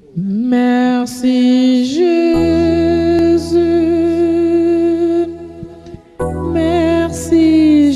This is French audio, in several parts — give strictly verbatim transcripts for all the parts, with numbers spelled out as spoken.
Merci Jésus, merci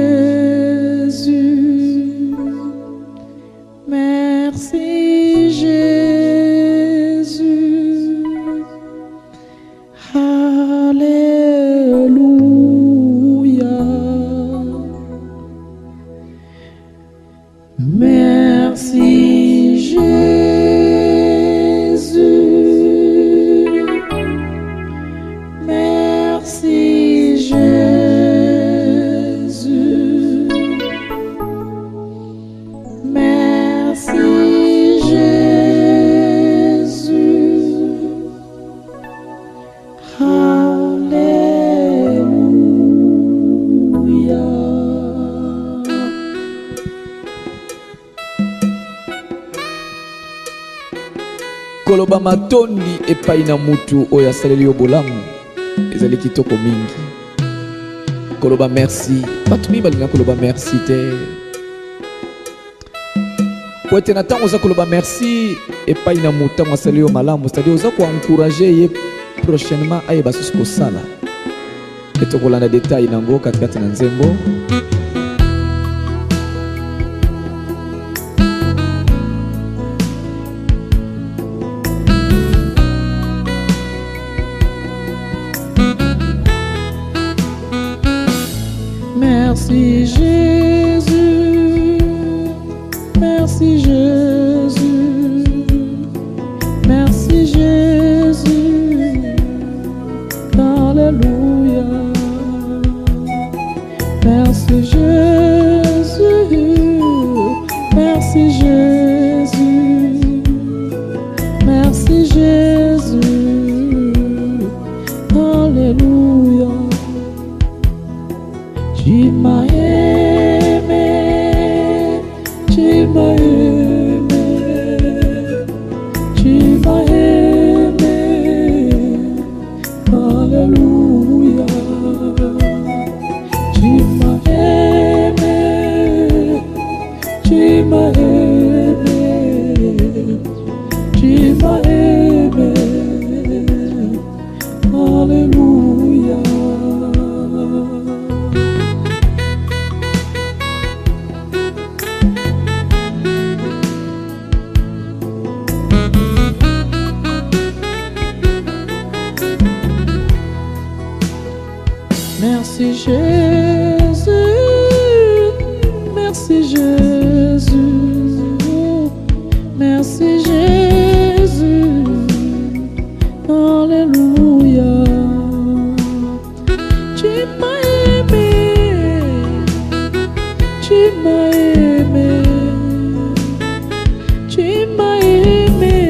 Jésus, merci Jésus, Alléluia, merci Jésus. Koloba matondi epai na mutu oyo asaleli yo bolamu ezali kitoko mingi. Koloba merci bato mi balinga koloba merci te po ete na ntango oza koloba merci epai na mutu ntango asaleli yo malamu, c'est-à-dire oza koencourage ye prochainement ayeba susu kosala. Etokolanda detail nango katikati na nzembo. Merci Jésus, merci Jésus, merci Jésus, Alléluia. Merci Jésus, merci Jésus, merci Jésus, Alléluia. Tu m'as aimé, tu m'as aimé, tu m'as aimé, Alléluia. Tu m'as aimé, tu m'as aimé, tu m'as aimé, Alléluia. Merci Jésus, merci Jésus, merci Jésus, Alléluia. Tu m'as aimé, tu m'as aimé, tu m'as aimé,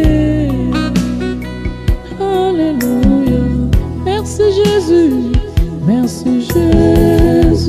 Alléluia. Merci Jésus. Merci Jésus.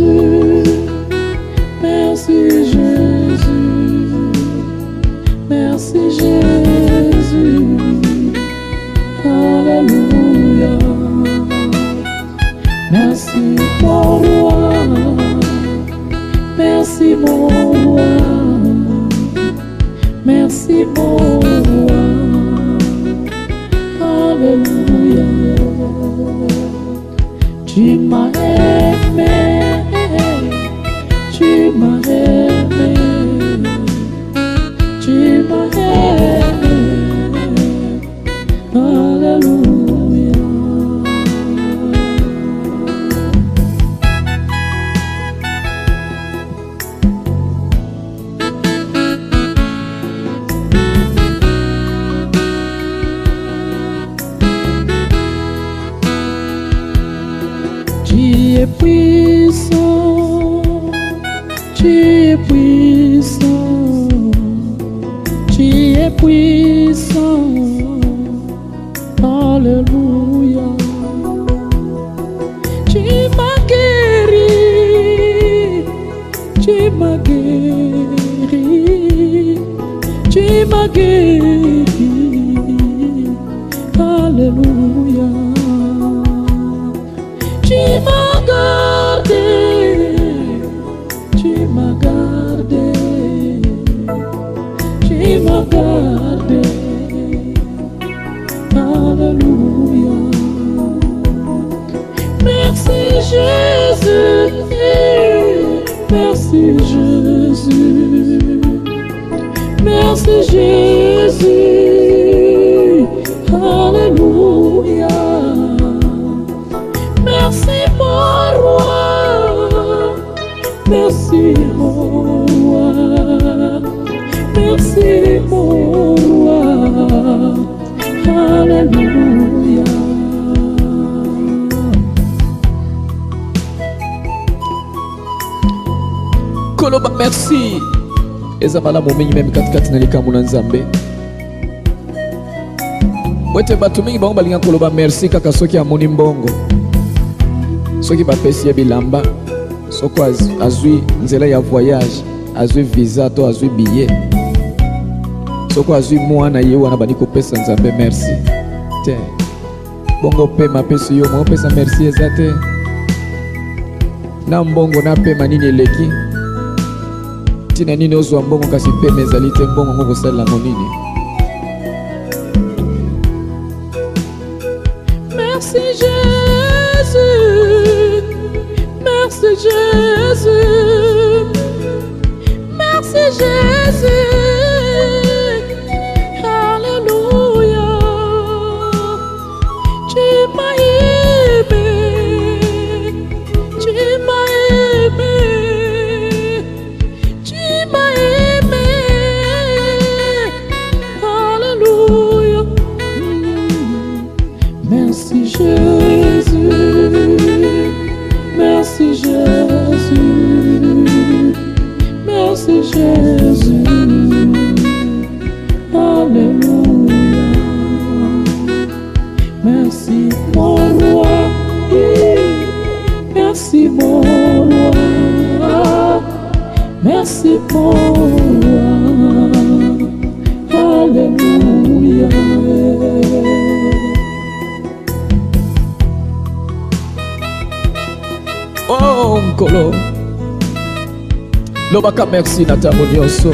Merci Jésus, Alléluia. Merci mon roi, merci mon roi, merci mon roi, Alléluia. Koloba merci. Ezabala momenyi même katikati na likambo na Nzambe. Wete batu mingi bango balinga koloba merci kaka soki amoni mbongo. Soki bapesi ya bilamba, soko azwi nzela ya voyage, azwi visa to azwi billet. Soko azwi mwana ye wana bani kopesa Nzambe merci. Te. Bongo pe mapesi yo mo pesa merci ezate. Na mbongo na pe manini eleki. Tina nini ozwa mbongo kasi pe mezali te mbongo ngo kosala ngonini. Merci Jésus, merci Jésus, merci Jésus, Alléluia. Tu m'as aimé, tu m'as aimé, tu m'as aimé, Alléluia. Merci Jésus, merci Jésus, merci Jésus, Alléluia. Merci mon roi, merci mon roi, merci mon roi, Alléluia. Oh Nkolo lobaka merci na ntango nyonso.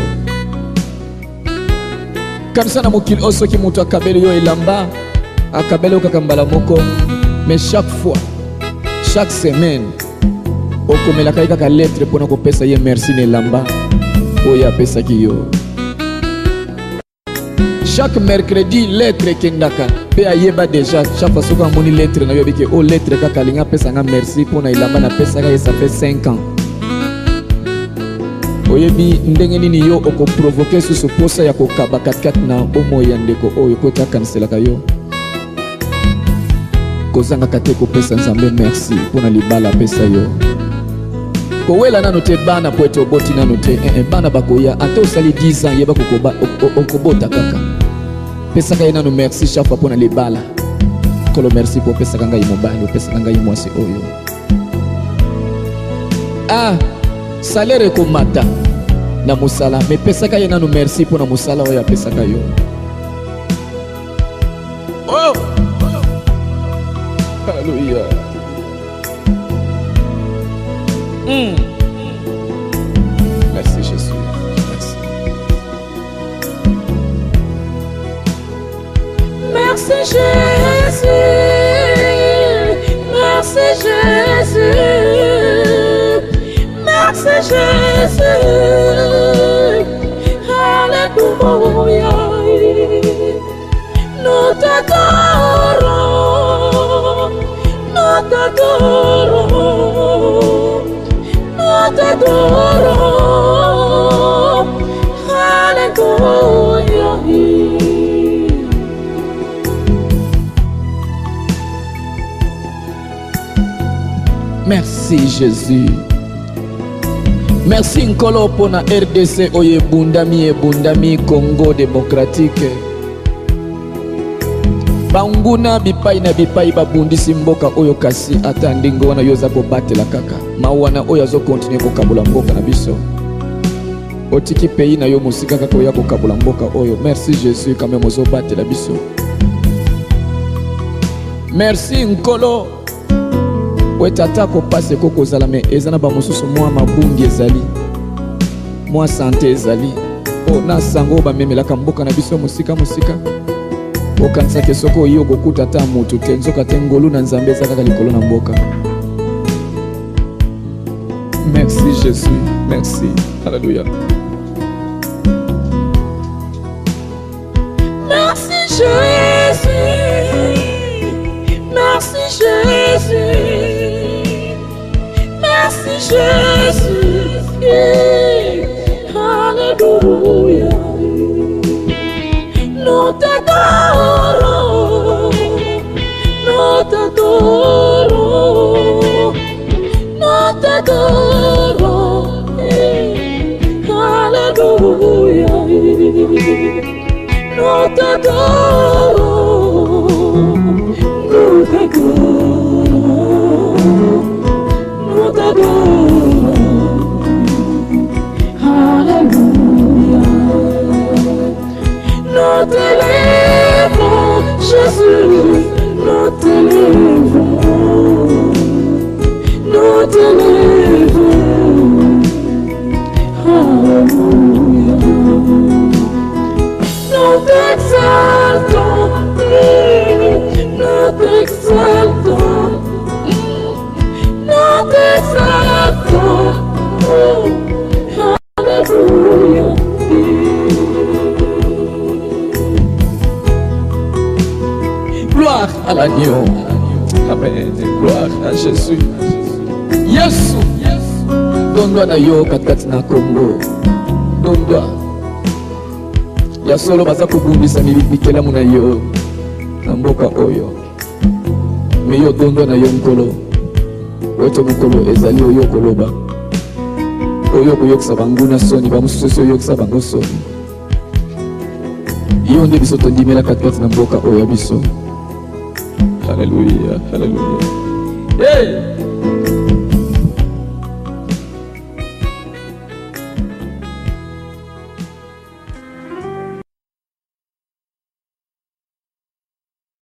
Kanisa na mokili oyo soki moto akabeli yo elamba akabeli yo kaka mbala moko, mais chaque fois chaque semaine okomelaka ye kaka lettre mpona kopesa ye merci na elamba oyo apesaki yo. Chaque mercredi lettre ekendaka pe ayeba déjà chaque fois soki amoni lettre na yo abiki o lettre kaka alingi apesanga merci mpona elamba napesaka ye ça fait cinq ans. Oyebi ndenge nini yo okoprovoke susu posa ya kokaba katikati na bomoi ya ndeko oyo koti akaniselaka yo. Kozangaka te kopesa Nzambe merci mpona libala apesa yo. Kowela nano te bana po ete oboti nano te. Eh, eh, bana bakoya ate osali dix ans yeba okobota kaka. Pesaka ye nano merci chaque fois mpona libala. Kolo merci po pesaka ngai mobali, opesaka ngai mwasi oyo. Ah, salaire komata na musala, me pesaka ye nano merci mpona musala oyo apesaka yo. Oh! Hallelujah. Mm. Merci Jésus. Merci. Merci Jésus, merci Jésus, merci Jésus, Alléluia. Nous t'adorons, nous t'adorons, nous t'adorons, Alléluia. Merci Jésus. Merci Nkolo pona R D C oye bundami e bundami Congo démocratique. Banguna bipai na bipai babundisi mboka oyo kasi ata ndingo wana yoza kobatela kaka. Mawana oyo azo continue kokabula mboka na biso. Otiki pays na yo musika kaka oya kokabula mboka oyo. Merci Jésus quand même ozo batela biso. Merci Nkolo. Wetata ko passe koko zalame ezana ba mosusu mwa mabundi ezali. Mwa santé ezali. O na sango ba memelaka mboka na biso musika musika. Okanisa ke soko yo kokuta ta mutu te nzoka te ngolu na Nzambe ezaka kaka likolo na mboka. Merci Jésus. Merci. Alléluia. Jésus, Alléluia. Nous t'adorons, nous t'adorons, nous t'adorons, Alléluia. Nous t'adorons, nous t'adorons, nous t'adorons, Alléluia. Nous t'élèvons, Jésus, nous t'élèvons, nous t'élèvons, Alléluia. Nous t'exaltons, nous t'exaltons, nous t'exaltons, Alléluia. Gloire à l'agneau. Amen. Gloire à Jésus. Yesu. Dondwa na yo katikati na Kongo. Dondwa. Ya solo baza kobundisa mikelamu na yo na mboka oyo. Me yo dondwa na yo nkolo. Oto mokolo ezali oyo koloba. Oyo koyokisa banguna soni bamususu oyokisa bango soni. Yo nde biso tondimela katikati na mboka oyo ya biso. Alléluia, alléluia. Hey!